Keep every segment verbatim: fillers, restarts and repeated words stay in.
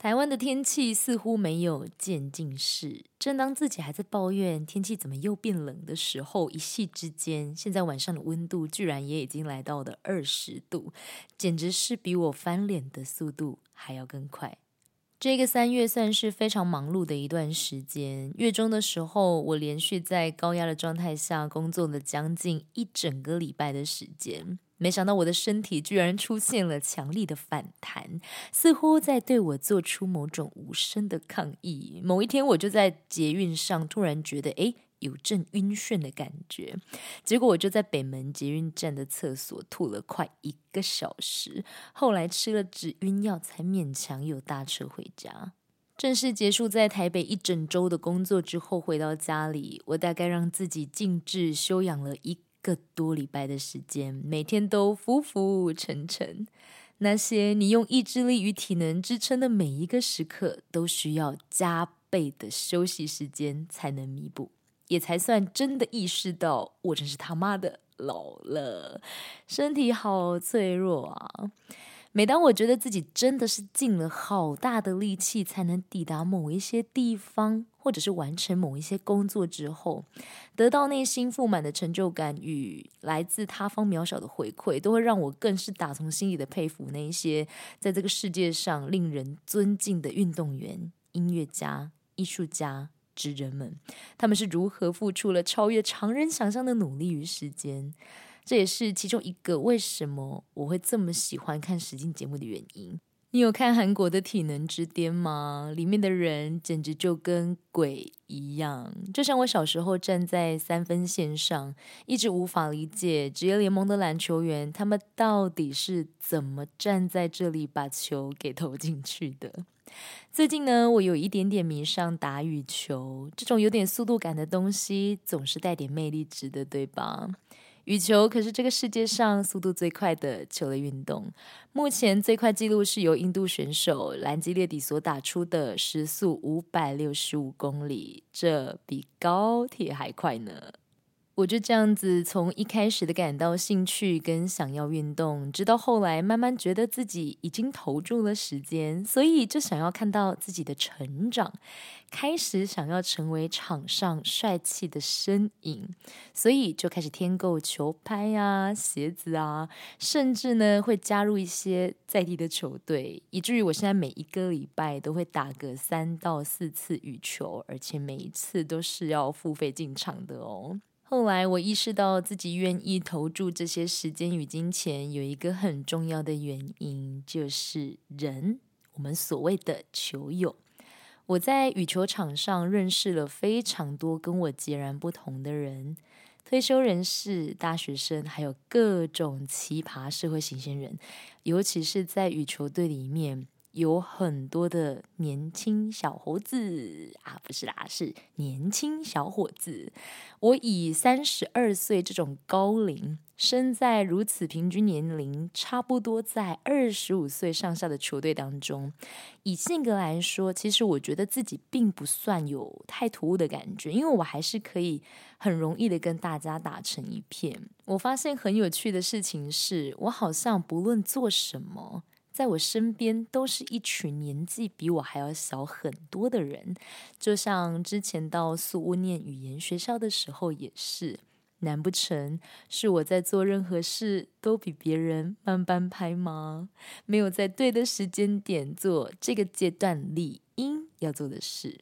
台湾的天气似乎没有渐进式，正当自己还在抱怨天气怎么又变冷的时候，一夕之间，现在晚上的温度居然也已经来到了二十度，简直是比我翻脸的速度还要更快。这个三月算是非常忙碌的一段时间，月中的时候，我连续在高压的状态下工作了将近一整个礼拜的时间。没想到我的身体居然出现了强力的反弹，似乎在对我做出某种无声的抗议。某一天我就在捷运上突然觉得诶有阵晕眩的感觉，结果我就在北门捷运站的厕所吐了快一个小时，后来吃了止晕药才勉强有搭车回家。正式结束在台北一整周的工作之后，回到家里，我大概让自己静置休养了一个多礼拜的时间，每天都浮浮沉沉。那些你用意志力与体能支撑的每一个时刻，都需要加倍的休息时间才能弥补，也才算真的意识到我真是他妈的老了，身体好脆弱啊。每当我觉得自己真的是尽了好大的力气才能抵达某一些地方，或者是完成某一些工作之后，得到内心富满的成就感与来自他方渺小的回馈，都会让我更是打从心里的佩服那一些在这个世界上令人尊敬的运动员、音乐家、艺术家、职人们，他们是如何付出了超越常人想象的努力与时间。这也是其中一个为什么我会这么喜欢看实境节目的原因。你有看韩国的体能之巅吗？里面的人简直就跟鬼一样，就像我小时候站在三分线上，一直无法理解职业联盟的篮球员他们到底是怎么站在这里把球给投进去的。最近呢，我有一点点迷上打羽球，这种有点速度感的东西总是带点魅力值的，对吧？羽球可是这个世界上速度最快的球类运动，目前最快纪录是由印度选手兰基列迪所打出的时速五百六十五公里，这比高铁还快呢。我就这样子从一开始的感到兴趣跟想要运动，直到后来慢慢觉得自己已经投注了时间，所以就想要看到自己的成长，开始想要成为场上帅气的身影，所以就开始添购球拍啊、鞋子啊，甚至呢会加入一些在地的球队，以至于我现在每一个礼拜都会打个三到四次羽球，而且每一次都是要付费进场的哦。后来我意识到自己愿意投注这些时间与金钱有一个很重要的原因，就是人，我们所谓的球友。我在羽球场上认识了非常多跟我截然不同的人，退休人士、大学生，还有各种奇葩社会新鲜人，尤其是在羽球队里面有很多的年轻小猴子啊，不是啦，是年轻小伙子。我以三十二岁这种高龄，身在如此平均年龄，差不多在二十五岁上下的球队当中，以性格来说，其实我觉得自己并不算有太突兀的感觉，因为我还是可以很容易的跟大家打成一片。我发现很有趣的事情是，我好像不论做什么，在我身边都是一群年纪比我还要小很多的人，就像之前到宿务念语言学校的时候也是，难不成是我在做任何事都比别人慢半拍吗？没有在对的时间点做这个阶段理应要做的事。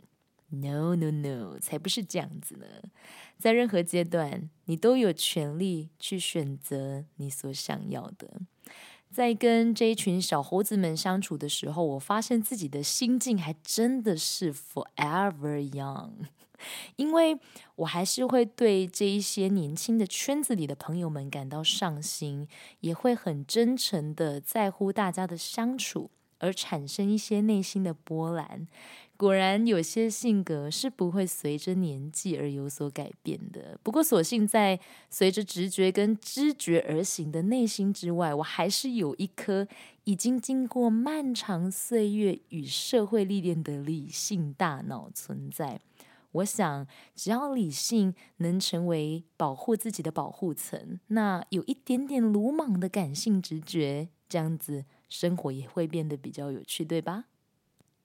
No no no， 才不是这样子呢。在任何阶段，你都有权利去选择你所想要的。在跟这一群小猴子们相处的时候，我发现自己的心境还真的是 forever young， 因为我还是会对这一些年轻的圈子里的朋友们感到上心，也会很真诚的在乎大家的相处，而产生一些内心的波澜。果然有些性格是不会随着年纪而有所改变的，不过所幸在随着直觉跟知觉而行的内心之外，我还是有一颗已经经过漫长岁月与社会历练的理性大脑存在。我想只要理性能成为保护自己的保护层，那有一点点鲁莽的感性直觉，这样子生活也会变得比较有趣，对吧？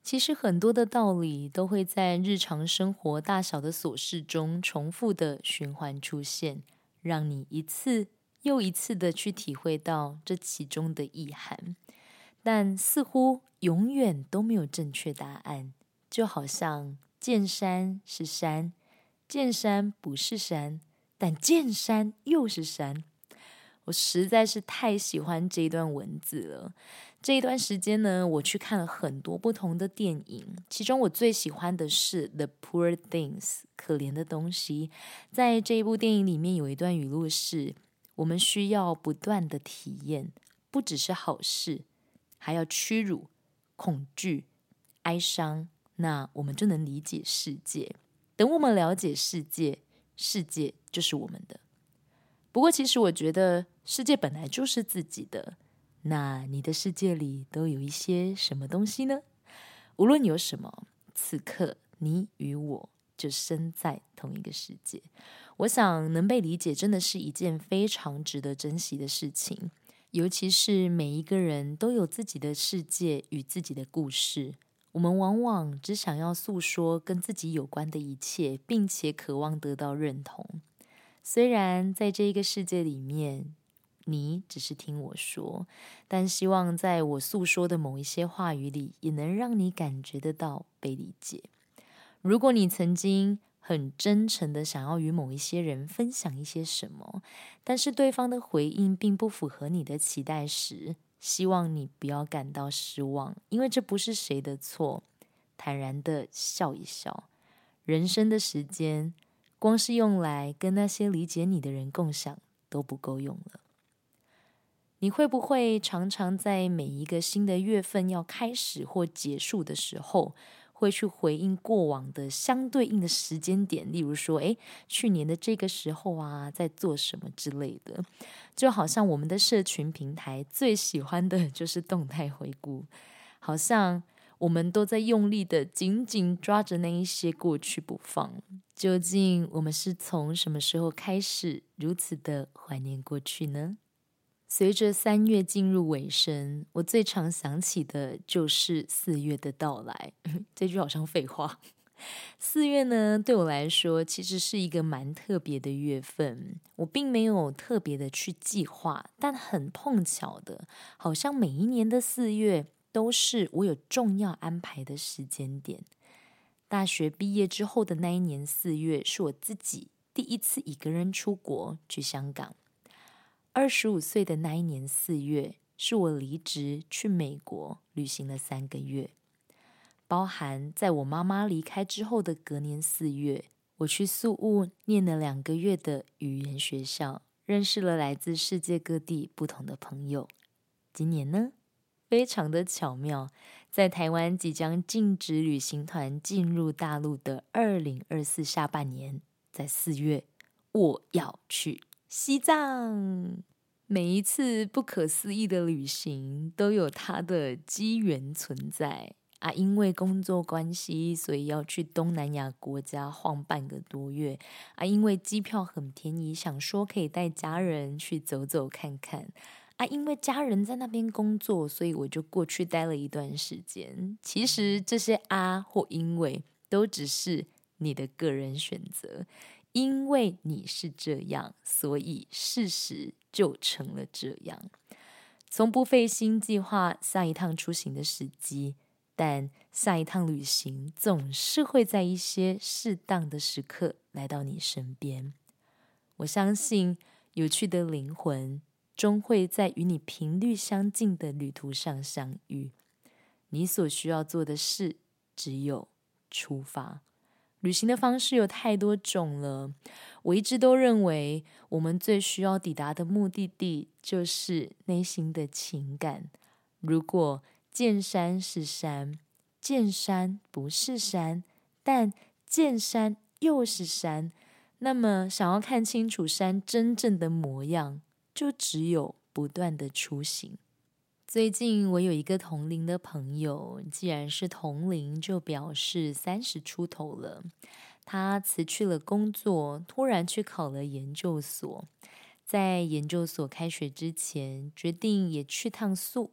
其实很多的道理都会在日常生活大小的琐事中重复的循环出现，让你一次又一次的去体会到这其中的意涵。但似乎永远都没有正确答案，就好像见山是山，见山不是山，但见山又是山。我实在是太喜欢这一段文字了。这一段时间呢，我去看了很多不同的电影，其中我最喜欢的是《The Poor Things》可怜的东西。在这一部电影里面有一段语录是：我们需要不断的体验，不只是好事，还要屈辱、恐惧、哀伤，那我们就能理解世界。等我们了解世界，世界就是我们的。不过其实我觉得世界本来就是自己的，那你的世界里都有一些什么东西呢？无论有什么，此刻你与我就身在同一个世界。我想能被理解真的是一件非常值得珍惜的事情，尤其是每一个人都有自己的世界与自己的故事，我们往往只想要诉说跟自己有关的一切，并且渴望得到认同。虽然在这一个世界里面，你只是听我说，但希望在我诉说的某一些话语里，也能让你感觉得到被理解。如果你曾经很真诚的想要与某一些人分享一些什么，但是对方的回应并不符合你的期待时，希望你不要感到失望，因为这不是谁的错。坦然的笑一笑，人生的时间光是用来跟那些理解你的人共享都不够用了。你会不会常常在每一个新的月份要开始或结束的时候，会去回应过往的相对应的时间点，例如说，诶，去年的这个时候啊，在做什么之类的。就好像我们的社群平台最喜欢的就是动态回顾，好像我们都在用力的紧紧抓着那一些过去不放。究竟我们是从什么时候开始如此的怀念过去呢？随着三月进入尾声，我最常想起的就是四月的到来。这句好像废话。四月呢，对我来说其实是一个蛮特别的月份。我并没有特别的去计划，但很碰巧的，好像每一年的四月都是我有重要安排的时间点。大学毕业之后的那一年四月，是我自己第一次一个人出国去香港。二十五岁的那一年四月，是我离职去美国旅行了三个月，包含在我妈妈离开之后的隔年四月，我去宿务念了两个月的语言学校，认识了来自世界各地不同的朋友。今年呢，非常的巧妙，在台湾即将禁止旅行团进入大陆的二零二四下半年，在四月，我要去西藏。每一次不可思议的旅行都有它的机缘存在啊，因为工作关系，所以要去东南亚国家晃半个多月啊，因为机票很便宜，想说可以带家人去走走看看啊，因为家人在那边工作，所以我就过去待了一段时间。其实这些啊或因为都只是你的个人选择，因为你是这样，所以事实就成了这样。从不费心计划下一趟出行的时机，但下一趟旅行总是会在一些适当的时刻来到你身边。我相信有趣的灵魂终会在与你频率相近的旅途上相遇。你所需要做的事只有出发。旅行的方式有太多种了，我一直都认为我们最需要抵达的目的地就是内心的情感。如果见山是山，见山不是山，但见山又是山，那么想要看清楚山真正的模样，就只有不断的出行。最近我有一个同龄的朋友，既然是同龄，就表示三十出头了。他辞去了工作，突然去考了研究所。在研究所开学之前，决定也去趟宿务，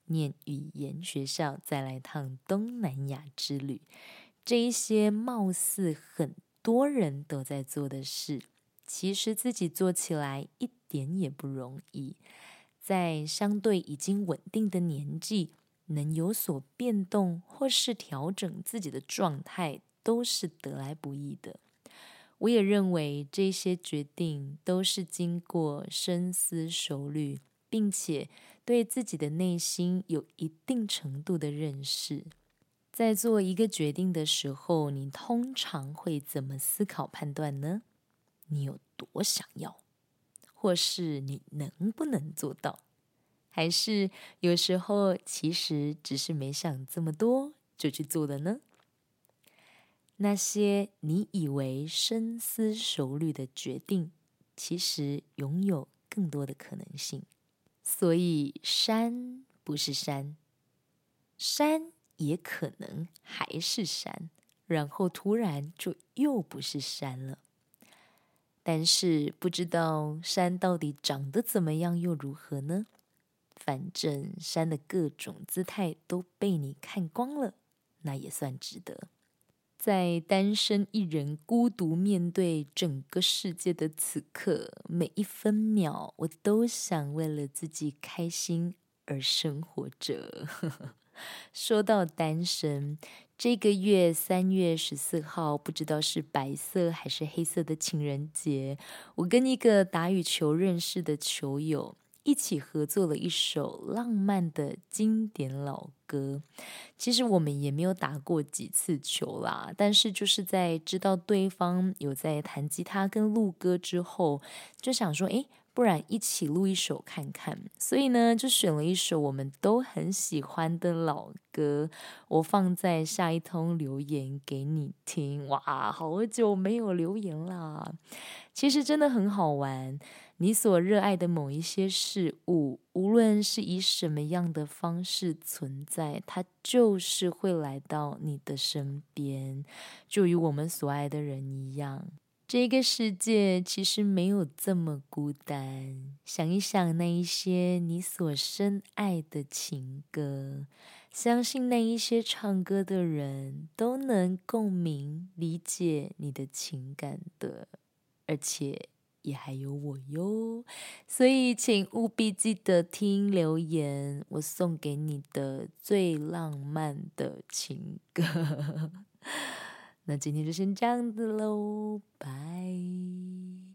念语言学校，再来趟东南亚之旅。这一些貌似很多人都在做的事，其实自己做起来一点也不容易。在相对已经稳定的年纪，能有所变动或是调整自己的状态，都是得来不易的。我也认为这些决定都是经过深思熟虑，并且对自己的内心有一定程度的认识。在做一个决定的时候，你通常会怎么思考判断呢？你有多想要，或是你能不能做到？还是有时候其实只是没想这么多就去做了呢？那些你以为深思熟虑的决定，其实拥有更多的可能性。所以山不是山，山也可能还是山，然后突然就又不是山了。但是不知道山到底长得怎么样又如何呢？反正山的各种姿态都被你看光了，那也算值得。在单身一人孤独面对整个世界的此刻，每一分秒我都想为了自己开心而生活着。说到单身，这个月三月十四号，不知道是白色还是黑色的情人节，我跟一个打羽球认识的球友一起合作了一首浪漫的经典老歌。其实我们也没有打过几次球啦，但是就是在知道对方有在弹吉他跟录歌之后，就想说，诶，不然一起录一首看看。所以呢，就选了一首我们都很喜欢的老歌，我放在下一通留言给你听。哇，好久没有留言啦。其实真的很好玩，你所热爱的某一些事物，无论是以什么样的方式存在，它就是会来到你的身边，就与我们所爱的人一样。这个世界其实没有这么孤单，想一想那一些你所深爱的情歌，相信那一些唱歌的人都能共鸣理解你的情感的，而且也还有我哟。所以请务必记得听留言，我送给你的最浪漫的情歌。那今天就先这样子喽，拜。